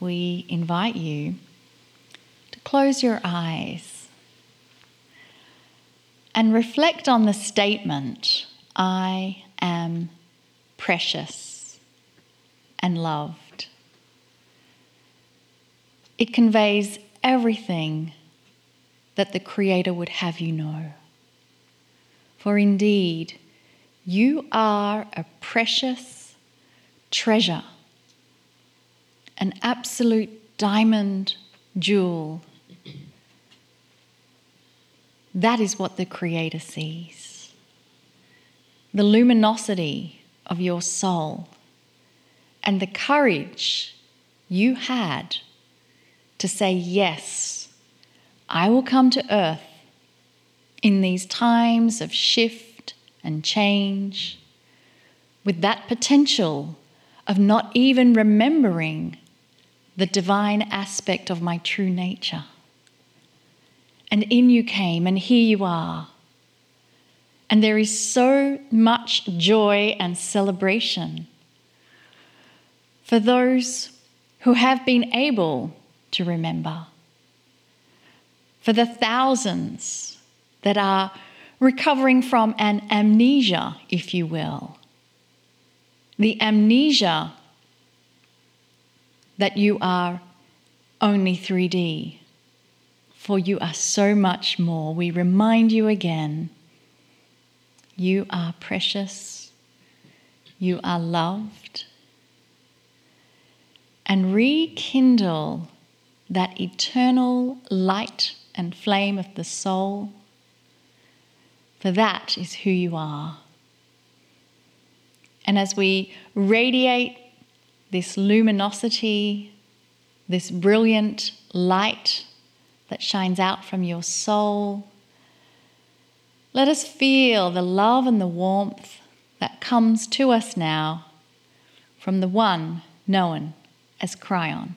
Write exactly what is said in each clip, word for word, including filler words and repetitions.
we invite you to close your eyes and reflect on the statement, I am precious and loved. It conveys everything that the Creator would have you know. For indeed, you are a precious treasure, an absolute diamond jewel. That is what the Creator sees. The luminosity of your soul and the courage you had to say, yes, I will come to earth in these times of shift and change, with that potential of not even remembering the divine aspect of my true nature. And in you came, and here you are. And there is so much joy and celebration for those who have been able to remember, for the thousands that are recovering from an amnesia, if you will. The amnesia that you are only three D, for you are so much more. We remind you again, you are precious, you are loved, and rekindle that eternal light and flame of the soul, for that is who you are. And as we radiate this luminosity, this brilliant light that shines out from your soul, let us feel the love and the warmth that comes to us now from the one known as Kryon.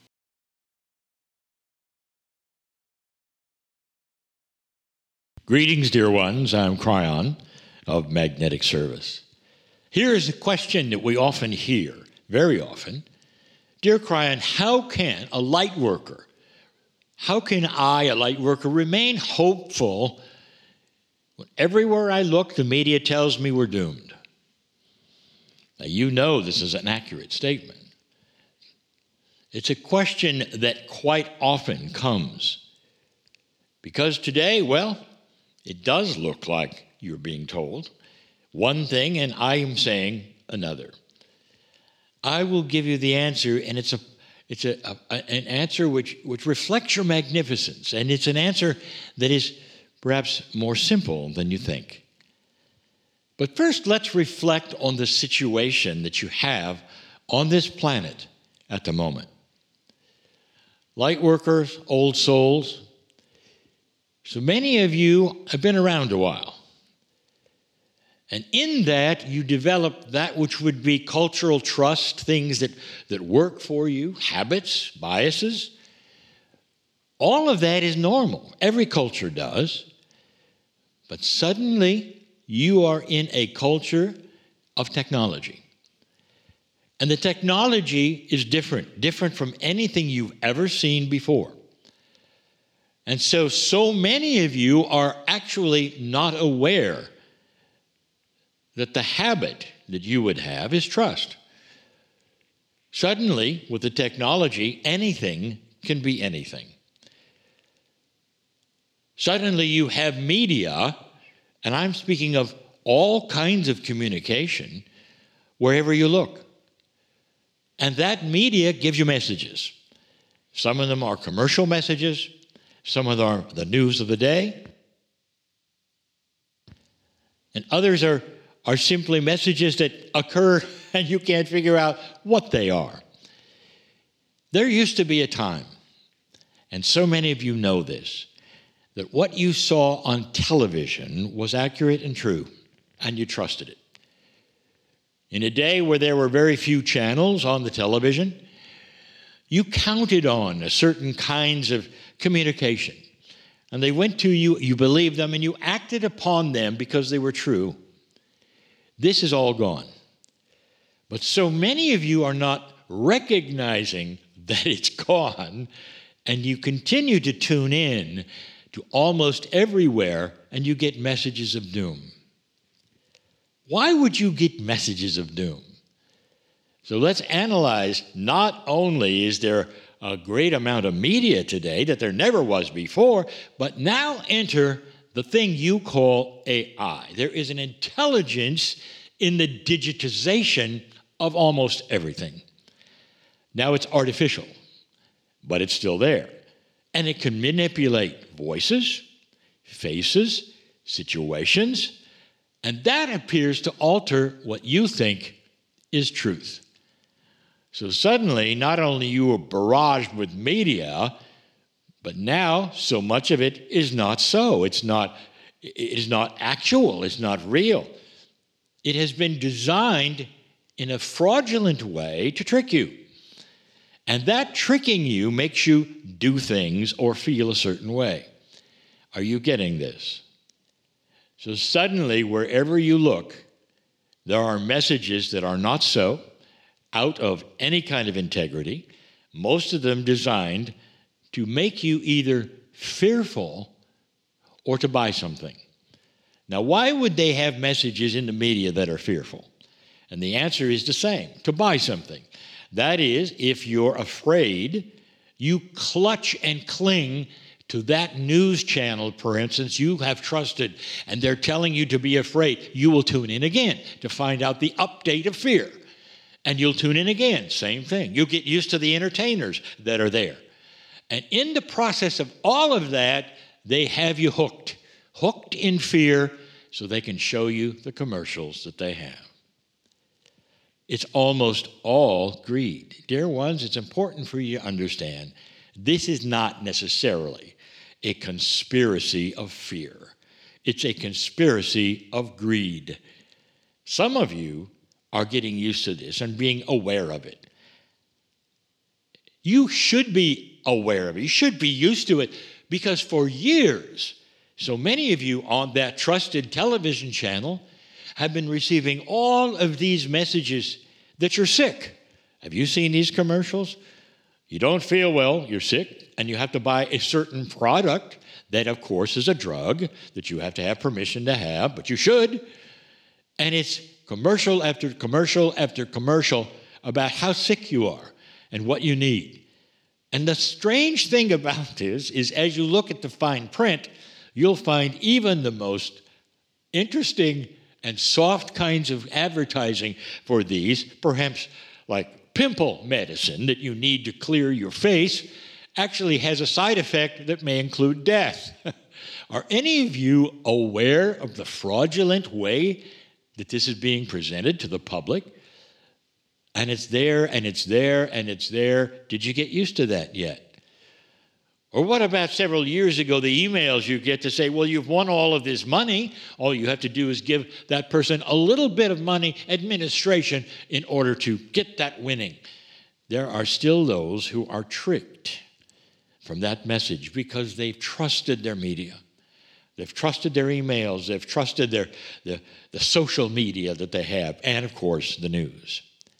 Greetings, dear ones. I'm Kryon of Magnetic Service. Here is a question that we often hear, very often. Dear Kryon, how can a light worker, how can I, a light worker, remain hopeful when everywhere I look, the media tells me we're doomed? Now, you know this is an accurate statement. It's a question that quite often comes. Because today, well, it does look like you're being told one thing and I am saying another. I will give you the answer, and it's a it's a, a an answer which, which reflects your magnificence, and it's an answer that is perhaps more simple than you think. But first, let's reflect on the situation that you have on this planet at the moment. Light workers, old souls. So many of you have been around a while. And in that, you develop that which would be cultural trust, things that, that work for you, habits, biases. All of that is normal. Every culture does. But suddenly, you are in a culture of technology. And the technology is different, different from anything you've ever seen before. And so, so many of you are actually not aware that the habit that you would have is trust. Suddenly, with the technology, anything can be anything. Suddenly, you have media, and I'm speaking of all kinds of communication, wherever you look. And that media gives you messages. Some of them are commercial messages. Some of them are the news of the day. And others are, are simply messages that occur and you can't figure out what they are. There used to be a time, and so many of you know this, that what you saw on television was accurate and true, and you trusted it. In a day where there were very few channels on the television, you counted on a certain kinds of communication. And they went to you, you believed them, and you acted upon them because they were true. This is all gone. But so many of you are not recognizing that it's gone, and you continue to tune in to almost everywhere, and you get messages of doom. Why would you get messages of doom? So let's analyze, not only is there a great amount of media today that there never was before, but now enter the thing you call A I. There is an intelligence in the digitization of almost everything. Now it's artificial, but it's still there. And it can manipulate voices, faces, situations, and that appears to alter what you think is truth. So suddenly, not only you are barraged with media, but now so much of it is not so. It's not, it is not actual. It's not real. It has been designed in a fraudulent way to trick you. And that tricking you makes you do things or feel a certain way. Are you getting this? So suddenly, wherever you look, there are messages that are not so, out of any kind of integrity, most of them designed to make you either fearful or to buy something. Now, why would they have messages in the media that are fearful? And the answer is the same, to buy something. That is, if you're afraid, you clutch and cling to that news channel, for instance, you have trusted, and they're telling you to be afraid. You will tune in again to find out the update of fear. And you'll tune in again, same thing. You'll get used to the entertainers that are there. And in the process of all of that, they have you hooked, hooked in fear, so they can show you the commercials that they have. It's almost all greed. Dear ones, it's important for you to understand this is not necessarily a conspiracy of fear. It's a conspiracy of greed. Some of you are getting used to this and being aware of it. You should be aware of it. You should be used to it, because for years, so many of you on that trusted television channel have been receiving all of these messages that you're sick. Have you seen these commercials? You don't feel well, you're sick, and you have to buy a certain product that, of course, is a drug that you have to have permission to have, but you should. And it's commercial after commercial after commercial about how sick you are and what you need. And the strange thing about this is, as you look at the fine print, you'll find even the most interesting and soft kinds of advertising for these, perhaps like pimple medicine that you need to clear your face, actually has a side effect that may include death. Are any of you aware of the fraudulent way that this is being presented to the public? And it's there, and it's there, and it's there. Did you get used to that yet? Or what about several years ago, the emails you get to say, well, you've won all of this money. All you have to do is give that person a little bit of money, administration, in order to get that winning. There are still those who are tricked from that message because they've trusted their media. They've trusted their emails. They've trusted their, the, the social media that they have, and, of course, the news.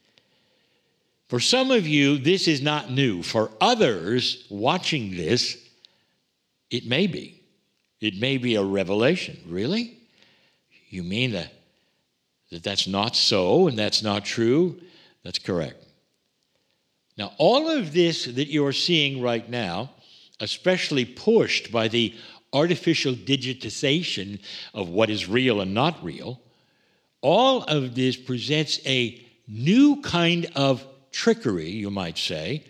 For some of you, this is not new. For others watching this, it may be. It may be a revelation. Really? You mean that, that that's not so and that's not true? That's correct. Now, all of this that you're seeing right now, especially pushed by the artificial digitization of what is real and not real, all of this presents a new kind of trickery, you might say,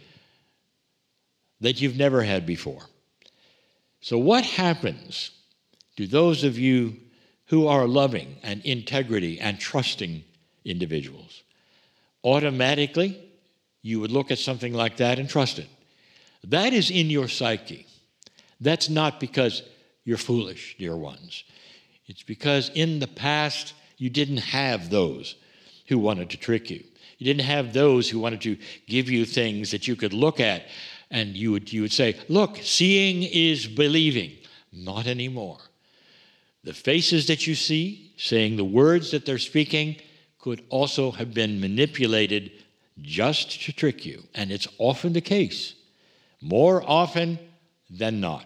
that you've never had before. So what happens to those of you who are loving and integrity and trusting individuals? Automatically, you would look at something like that and trust it. That is in your psyche. That's not because you're foolish, dear ones. It's because in the past, you didn't have those who wanted to trick you. You didn't have those who wanted to give you things that you could look at and you would, you would say, look, seeing is believing. Not anymore. The faces that you see, saying the words that they're speaking, could also have been manipulated just to trick you. And it's often the case, more often than not.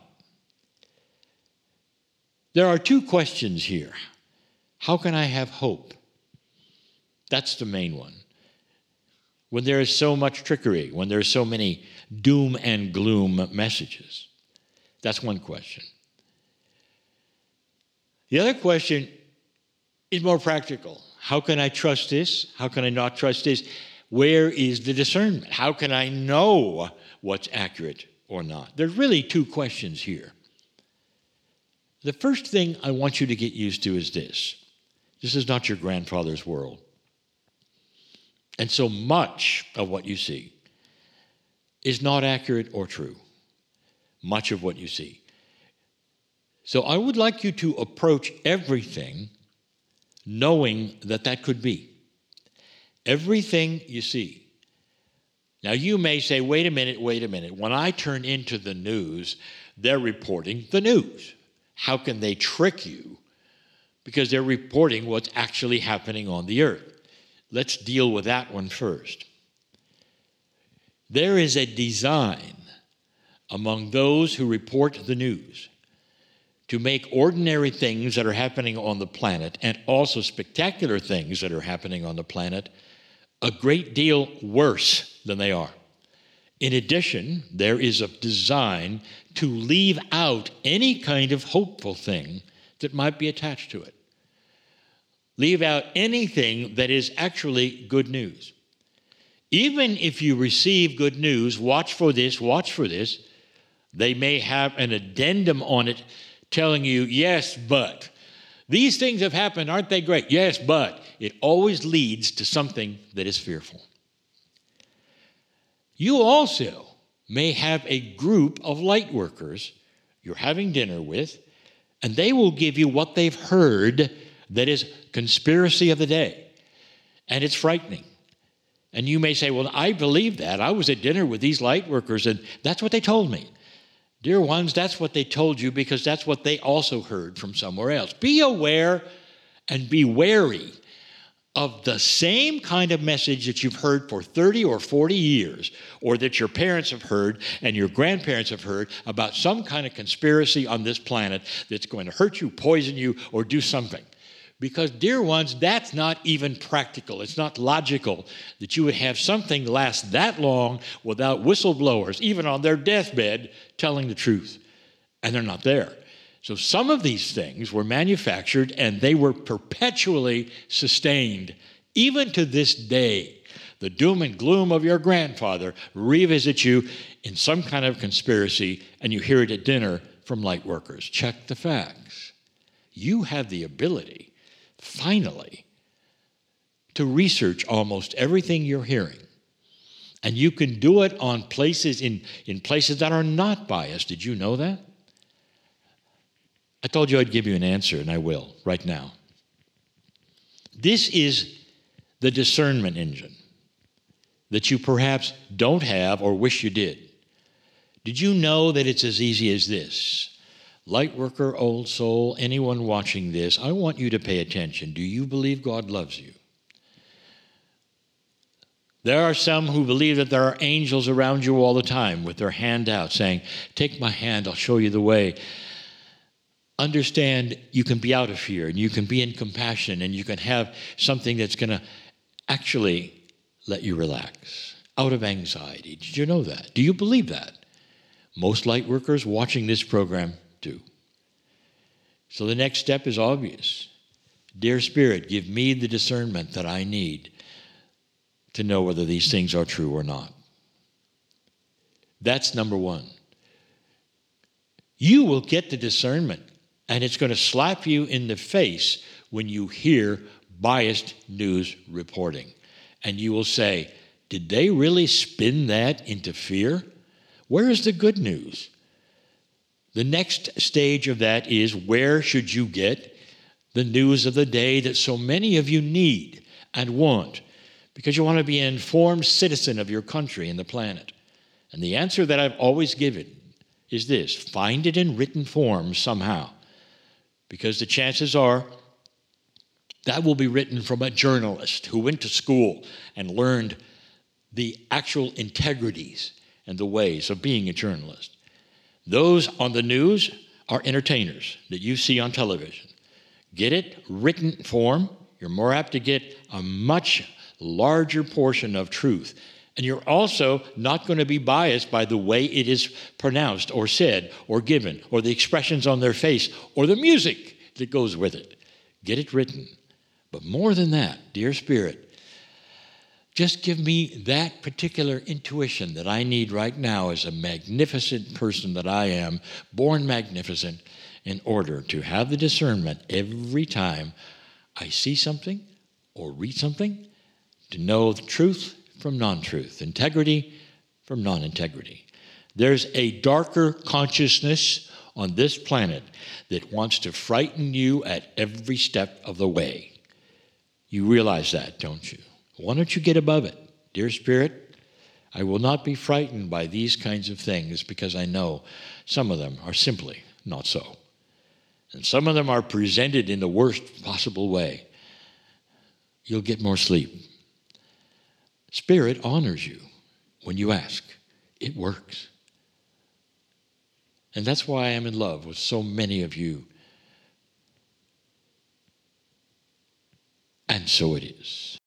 There are two questions here. How can I have hope? That's the main one. When there is so much trickery, when there are so many doom and gloom messages. That's one question. The other question is more practical. How can I trust this? How can I not trust this? Where is the discernment? How can I know what's accurate or not? There's really two questions here. The first thing I want you to get used to is this. This is not your grandfather's world. And so much of what you see is not accurate or true. Much of what you see. So I would like you to approach everything knowing that that could be. Everything you see. Now you may say, wait a minute, wait a minute. When I turn into the news, they're reporting the news. How can they trick you? Because they're reporting what's actually happening on the earth. Let's deal with that one first. There is a design among those who report the news to make ordinary things that are happening on the planet and also spectacular things that are happening on the planet a great deal worse than they are. In addition, there is a design to leave out any kind of hopeful thing that might be attached to it. Leave out anything that is actually good news. Even if you receive good news, watch for this, watch for this, they may have an addendum on it telling you, yes, but. These things have happened, aren't they great? Yes, but. It always leads to something that is fearful. You also may have a group of light workers you're having dinner with, and they will give you what they've heard that is conspiracy of the day. And it's frightening. And you may say, well, I believe that. I was at dinner with these light workers, and that's what they told me. Dear ones, that's what they told you because that's what they also heard from somewhere else. Be aware and be wary of the same kind of message that you've heard for thirty or forty years, or that your parents have heard and your grandparents have heard about some kind of conspiracy on this planet that's going to hurt you, poison you, or do something. Because, dear ones, that's not even practical. It's not logical that you would have something last that long without whistleblowers, even on their deathbed, telling the truth. And they're not there. So some of these things were manufactured and they were perpetually sustained. Even to this day, the doom and gloom of your grandfather revisits you in some kind of conspiracy, and you hear it at dinner from light workers. Check the facts. You have the ability, finally, to research almost everything you're hearing. And you can do it on places in, in places that are not biased. Did you know that? I told you I'd give you an answer, and I will right now. This is the discernment engine that you perhaps don't have or wish you did. Did you know that it's as easy as this? Light worker, old soul, anyone watching this, I want you to pay attention. Do you believe God loves you? There are some who believe that there are angels around you all the time with their hand out saying, take my hand, I'll show you the way. Understand you can be out of fear and you can be in compassion and you can have something that's going to actually let you relax out of anxiety. Did you know that? Do you believe that? Most light workers watching this program do. So the next step is obvious. Dear Spirit, give me the discernment that I need to know whether these things are true or not. That's number one. You will get the discernment, and it's going to slap you in the face when you hear biased news reporting. And you will say, did they really spin that into fear? Where is the good news? The next stage of that is, where should you get the news of the day that so many of you need and want? Because you want to be an informed citizen of your country and the planet. And the answer that I've always given is this: find it in written form somehow. Because the chances are that will be written from a journalist who went to school and learned the actual integrities and the ways of being a journalist. Those on the news are entertainers that you see on television. Get it written form. You're more apt to get a much larger portion of truth. And you're also not going to be biased by the way it is pronounced or said or given or the expressions on their face or the music that goes with it. Get it written. But more than that, dear Spirit, just give me that particular intuition that I need right now as a magnificent person that I am, born magnificent, in order to have the discernment every time I see something or read something, to know the truth from non-truth, integrity from non-integrity. There's a darker consciousness on this planet that wants to frighten you at every step of the way. You realize that, don't you? Why don't you get above it? Dear Spirit, I will not be frightened by these kinds of things because I know some of them are simply not so. And some of them are presented in the worst possible way. You'll get more sleep. Spirit honors you when you ask. It works. And that's why I am in love with so many of you. And so it is.